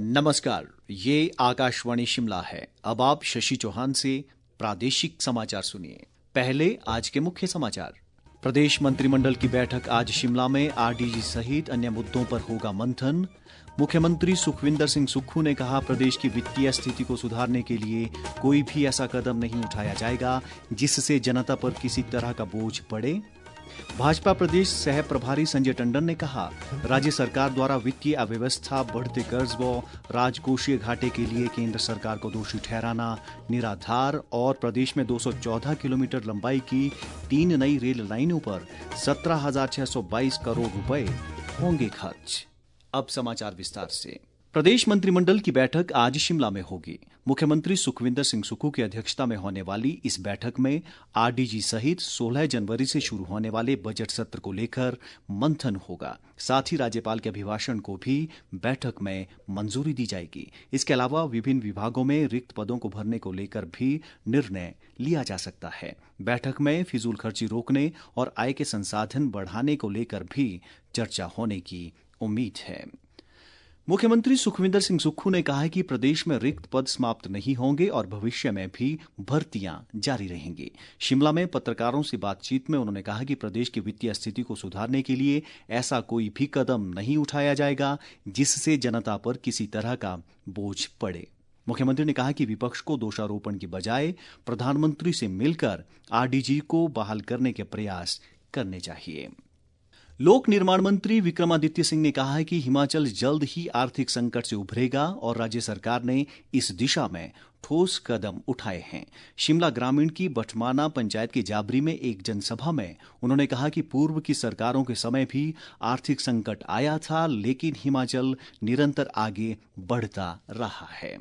नमस्कार, ये आकाशवाणी शिमला है। अब आप शशि चौहान से प्रादेशिक समाचार सुनिए। पहले आज के मुख्य समाचार। प्रदेश मंत्रिमंडल की बैठक आज शिमला में। आरडीजी सहित अन्य मुद्दों पर होगा मंथन। मुख्यमंत्री सुखविंदर सिंह सुक्खू ने कहा, प्रदेश की वित्तीय स्थिति को सुधारने के लिए कोई भी ऐसा कदम नहीं उठाया जाएगा जिससे जनता पर किसी तरह का बोझ पड़े। भाजपा प्रदेश सह प्रभारी संजय टंडन ने कहा, राज्य सरकार द्वारा वित्तीय अव्यवस्था, बढ़ते कर्ज व राजकोषीय घाटे के लिए केंद्र सरकार को दोषी ठहराना निराधार और प्रदेश में 214 किलोमीटर लंबाई की 3 नई रेल लाइनों पर 17,622 करोड़ रुपए होंगे खर्च। अब समाचार विस्तार से। प्रदेश मंत्रिमंडल की बैठक आज शिमला में होगी। मुख्यमंत्री सुखविंदर सिंह सुक्खू की अध्यक्षता में होने वाली इस बैठक में आरडीजी सहित 16 जनवरी से शुरू होने वाले बजट सत्र को लेकर मंथन होगा। साथ ही राज्यपाल के अभिभाषण को भी बैठक में मंजूरी दी जाएगी। इसके अलावा विभिन्न विभागों में रिक्त पदों को भरने को लेकर भी निर्णय लिया जा सकता है। बैठक में फिजूल खर्ची रोकने और आय के संसाधन बढ़ाने को लेकर भी चर्चा होने की उम्मीद है। मुख्यमंत्री सुखविंदर सिंह सुक्खू ने कहा है कि प्रदेश में रिक्त पद समाप्त नहीं होंगे और भविष्य में भी भर्तियां जारी रहेंगी। शिमला में पत्रकारों से बातचीत में उन्होंने कहा कि प्रदेश की वित्तीय स्थिति को सुधारने के लिए ऐसा कोई भी कदम नहीं उठाया जाएगा जिससे जनता पर किसी तरह का बोझ पड़े। मुख्यमंत्री ने कहा कि विपक्ष को दोषारोपण की बजाय प्रधानमंत्री से मिलकर आरडीजी को बहाल करने के प्रयास करने चाहिए। लोक निर्माण मंत्री विक्रमादित्य सिंह ने कहा है कि हिमाचल जल्द ही आर्थिक संकट से उभरेगा और राज्य सरकार ने इस दिशा में ठोस कदम उठाए हैं। शिमला ग्रामीण की बठमाना पंचायत की जाबरी में एक जनसभा में उन्होंने कहा कि पूर्व की सरकारों के समय भी आर्थिक संकट आया था, लेकिन हिमाचल निरंतर आगे बढ़ता रहा है।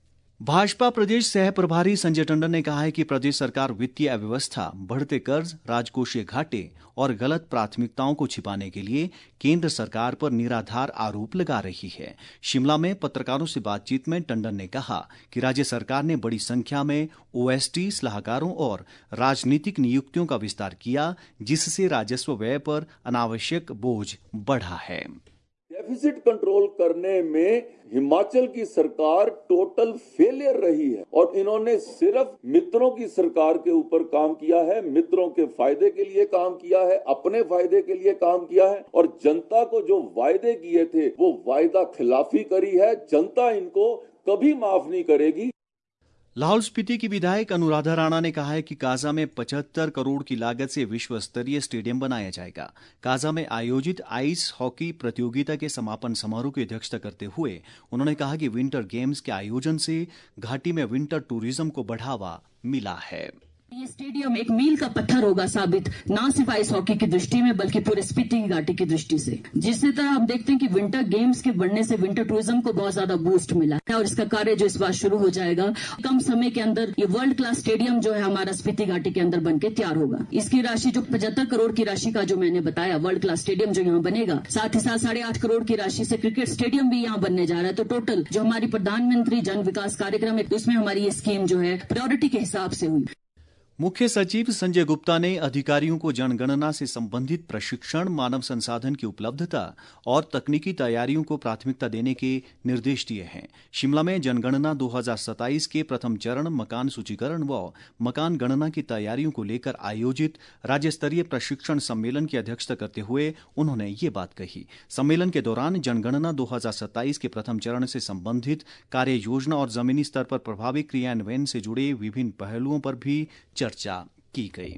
भाजपा प्रदेश सह प्रभारी संजय टंडन ने कहा है कि प्रदेश सरकार वित्तीय अव्यवस्था, बढ़ते कर्ज, राजकोषीय घाटे और गलत प्राथमिकताओं को छिपाने के लिए केंद्र सरकार पर निराधार आरोप लगा रही है। शिमला में पत्रकारों से बातचीत में टंडन ने कहा कि राज्य सरकार ने बड़ी संख्या में ओएसडी, सलाहकारों और राजनीतिक नियुक्तियों का विस्तार किया, जिससे राजस्व व्यय पर अनावश्यक बोझ बढ़ा है। डेफिसिट कंट्रोल करने में हिमाचल की सरकार टोटल फेलियर रही है और इन्होंने सिर्फ मित्रों की सरकार के ऊपर काम किया है, मित्रों के फायदे के लिए काम किया है, अपने फायदे के लिए काम किया है और जनता को जो वायदे किए थे वो वायदा खिलाफी करी है। जनता इनको कभी माफ नहीं करेगी। लाहौल स्पीति की विधायक अनुराधा राणा ने कहा है कि काजा में 75 करोड़ की लागत से विश्व स्तरीय स्टेडियम बनाया जाएगा। काजा में आयोजित आइस हॉकी प्रतियोगिता के समापन समारोह की अध्यक्षता करते हुए उन्होंने कहा कि विंटर गेम्स के आयोजन से घाटी में विंटर टूरिज्म को बढ़ावा मिला है। ये स्टेडियम एक मील का पत्थर होगा साबित, ना सिर्फ आइस हॉकी की दृष्टि में बल्कि पूरे स्पीति की घाटी की दृष्टि से। जिस तरह हम देखते हैं कि विंटर गेम्स के बढ़ने से विंटर टूरिज्म को बहुत ज्यादा बूस्ट मिला है और इसका कार्य जो इस बार शुरू हो जाएगा, कम समय के अंदर ये वर्ल्ड क्लास स्टेडियम जो है हमारा स्पीति घाटी के अंदर बनके तैयार होगा। इसकी राशि जो 75 करोड़ की राशि का जो मैंने बताया वर्ल्ड क्लास स्टेडियम जो यहाँ बनेगा, साथ ही साथ 8.5 करोड़ की राशि से क्रिकेट स्टेडियम भी यहाँ बनने जा रहा है। तो टोटल जो हमारी प्रधानमंत्री जन विकास कार्यक्रम है उसमें हमारी ये स्कीम जो है प्रायोरिटी के हिसाब से हुई। मुख्य सचिव संजय गुप्ता ने अधिकारियों को जनगणना से संबंधित प्रशिक्षण, मानव संसाधन की उपलब्धता और तकनीकी तैयारियों को प्राथमिकता देने के निर्देश दिए हैं। शिमला में जनगणना 2027 के प्रथम चरण मकान सूचीकरण व मकान गणना की तैयारियों को लेकर आयोजित राज्य स्तरीय प्रशिक्षण सम्मेलन की अध्यक्षता करते हुए उन्होंने ये बात कही। सम्मेलन के दौरान जनगणना 2027 के प्रथम चरण से संबंधित कार्य योजना और जमीनी स्तर पर प्रभावी क्रियान्वयन से जुड़े विभिन्न पहलुओं पर भी चर्चा की गई।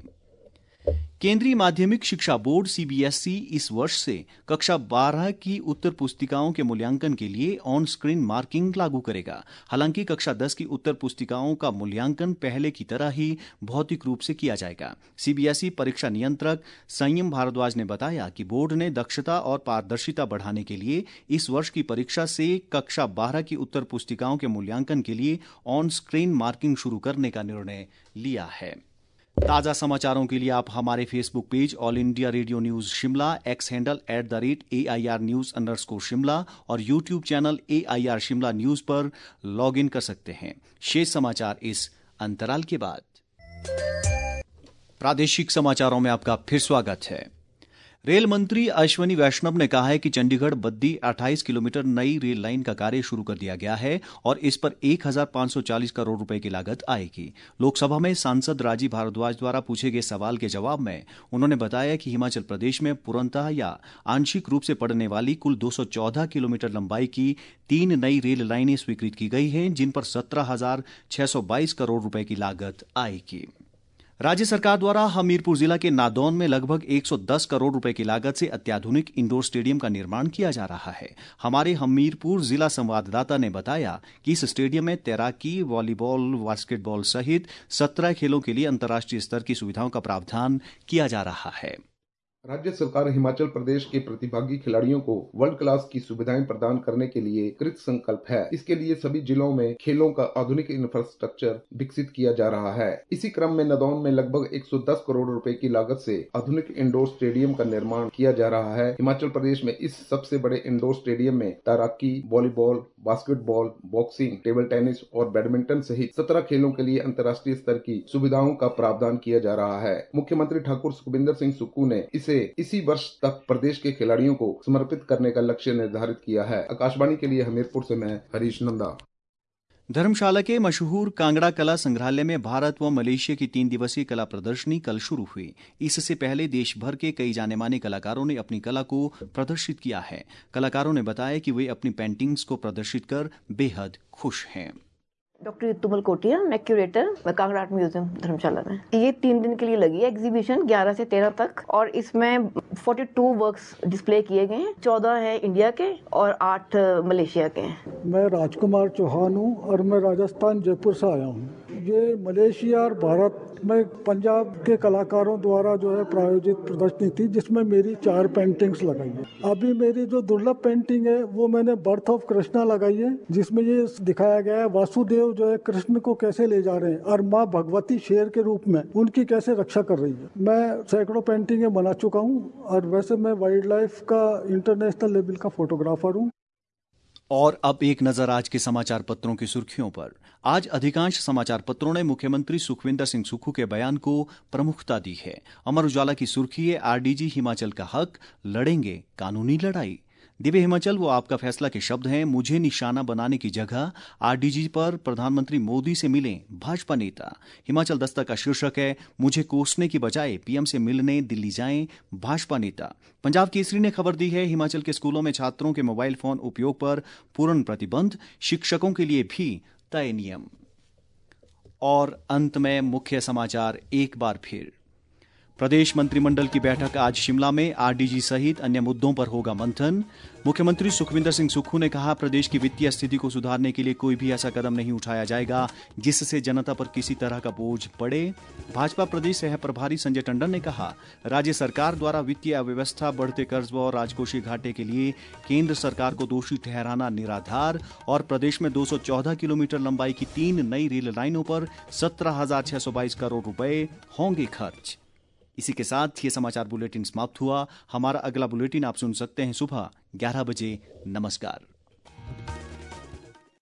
केंद्रीय माध्यमिक शिक्षा बोर्ड सीबीएसई इस वर्ष से कक्षा 12 की उत्तर पुस्तिकाओं के मूल्यांकन के लिए ऑन स्क्रीन मार्किंग लागू करेगा। हालांकि कक्षा 10 की उत्तर पुस्तिकाओं का मूल्यांकन पहले की तरह ही भौतिक रूप से किया जाएगा। सीबीएसई परीक्षा नियंत्रक संयम भारद्वाज ने बताया कि बोर्ड ने दक्षता और पारदर्शिता बढ़ाने के लिए इस वर्ष की परीक्षा से कक्षा 12 की उत्तर पुस्तिकाओं के मूल्यांकन के लिए ऑन स्क्रीन मार्किंग शुरू करने का निर्णय लिया है। ताज़ा समाचारों के लिए आप हमारे Facebook page All India Radio news Shimla, X handle @AIR News_Shimla और YouTube channel AIR Shimla news पर लॉग इन कर सकते हैं। शेष समाचार इस अंतराल के बाद। प्रादेशिक समाचारों में आपका फिर स्वागत है। रेल मंत्री अश्वनी वैष्णव ने कहा है कि चंडीगढ़ बद्दी 28 किलोमीटर नई रेल लाइन का कार्य शुरू कर दिया गया है और इस पर 1540 करोड़ रुपए की लागत आएगी। लोकसभा में सांसद राजीव भारद्वाज द्वारा पूछे गए सवाल के जवाब में उन्होंने बताया कि हिमाचल प्रदेश में पूर्णतः या आंशिक रूप से पड़ने वाली कुल 214 किलोमीटर लंबाई की 3 नई रेल लाइनें स्वीकृत की गई हैं, जिन पर 17,622 करोड़ रुपए की लागत आएगी। राज्य सरकार द्वारा हमीरपुर जिला के नादौन में लगभग 110 करोड़ रुपए की लागत से अत्याधुनिक इंडोर स्टेडियम का निर्माण किया जा रहा है। हमारे हमीरपुर जिला संवाददाता ने बताया कि इस स्टेडियम में तैराकी, वॉलीबॉल, बास्केटबॉल सहित 17 खेलों के लिए अंतर्राष्ट्रीय स्तर की सुविधाओं का प्रावधान किया जा रहा है। राज्य सरकार हिमाचल प्रदेश के प्रतिभागी खिलाड़ियों को वर्ल्ड क्लास की सुविधाएं प्रदान करने के लिए कृत संकल्प है। इसके लिए सभी जिलों में खेलों का आधुनिक इंफ्रास्ट्रक्चर विकसित किया जा रहा है। इसी क्रम में नादौन में लगभग 110 करोड़ रुपए की लागत से आधुनिक इंडोर स्टेडियम का निर्माण किया जा रहा है। हिमाचल प्रदेश में इस सबसे बड़े इंडोर स्टेडियम में तैराकी, volleyball, basketball, boxing, table tennis और बैडमिंटन सहित 17 खेलों के लिए अंतर्राष्ट्रीय स्तर की सुविधाओं का प्रावधान किया जा रहा है। मुख्यमंत्री ठाकुर सुखविंदर सिंह सुक्खू ने इसी वर्ष तक प्रदेश के खिलाड़ियों को समर्पित करने का लक्ष्य निर्धारित किया है। आकाशवाणी के लिए हमीरपुर से मैं हरीश नंदा। धर्मशाला के मशहूर कांगड़ा कला संग्रहालय में भारत व मलेशिया की 3 दिवसीय कला प्रदर्शनी कल शुरू हुई। इससे पहले देश भर के कई जाने माने कलाकारों ने अपनी कला को प्रदर्शित किया है। कलाकारों ने बताया कि वे अपनी पेंटिंग्स को प्रदर्शित कर बेहद खुश हैं। डॉक्टर तुमल कोटिया, मैं curator Kangra art museum Dharamshala में। ये 3 दिन के लिए लगी है एग्जीबिशन 11 से 13 तक और इसमें 42 वर्क्स डिस्प्ले किए गए हैं। 14 है इंडिया के और 8 मलेशिया के हैं। मैं राजकुमार चौहान हूँ और मैं राजस्थान जयपुर से आया हूँ। ये मलेशिया और भारत में पंजाब के कलाकारों द्वारा जो है प्रायोजित प्रदर्शनी थी, जिसमें मेरी 4 पेंटिंग्स लगाई है। अभी मेरी जो दुर्लभ पेंटिंग है वो मैंने बर्थ ऑफ कृष्णा लगाई है, जिसमें ये दिखाया गया है वासुदेव जो है कृष्ण को कैसे ले जा रहे हैं और माँ भगवती शेर के रूप में उनकी कैसे रक्षा कर रही है। मैं सैकड़ों पेंटिंगें बना चुका हूँ और वैसे मैं वाइल्ड लाइफ का इंटरनेशनल लेवल का फोटोग्राफर हूँ। और अब एक नजर आज के समाचार पत्रों की सुर्खियों पर। आज अधिकांश समाचार पत्रों ने मुख्यमंत्री सुखविंदर सिंह सुक्खू के बयान को प्रमुखता दी है। अमर उजाला की सुर्खी है, आरडीजी हिमाचल का हक, लड़ेंगे कानूनी लड़ाई। दिव्य हिमाचल वो आपका फैसला के शब्द हैं, मुझे निशाना बनाने की जगह आरडीजी पर प्रधानमंत्री मोदी से मिलें भाजपा नेता। हिमाचल दस्तक का शीर्षक है, मुझे कोसने की बजाय पीएम से मिलने दिल्ली जाएं भाजपा नेता। पंजाब केसरी ने खबर दी है, हिमाचल के स्कूलों में छात्रों के मोबाइल फोन उपयोग पर पूर्ण प्रतिबंध, शिक्षकों के लिए भी तय नियम। और अंत में मुख्य समाचार एक बार फिर। प्रदेश मंत्रिमंडल की बैठक आज शिमला में, आरडीजी सहित अन्य मुद्दों पर होगा मंथन। मुख्यमंत्री सुखविंदर सिंह सुक्खू ने कहा, प्रदेश की वित्तीय स्थिति को सुधारने के लिए कोई भी ऐसा कदम नहीं उठाया जाएगा जिससे जनता पर किसी तरह का बोझ पड़े। भाजपा प्रदेश सह प्रभारी संजय टंडन ने कहा, राज्य सरकार द्वारा वित्तीय अव्यवस्था, बढ़ते कर्ज व राजकोषीय घाटे के लिए केंद्र सरकार को दोषी ठहराना निराधार। और प्रदेश में 214 किलोमीटर लंबाई की 3 नई रेल लाइनों पर 17,622 करोड़ रुपए होंगे खर्च। इसी के साथ ये समाचार बुलेटिन समाप्त हुआ। हमारा अगला बुलेटिन आप सुन सकते हैं सुबह 11 बजे। नमस्कार।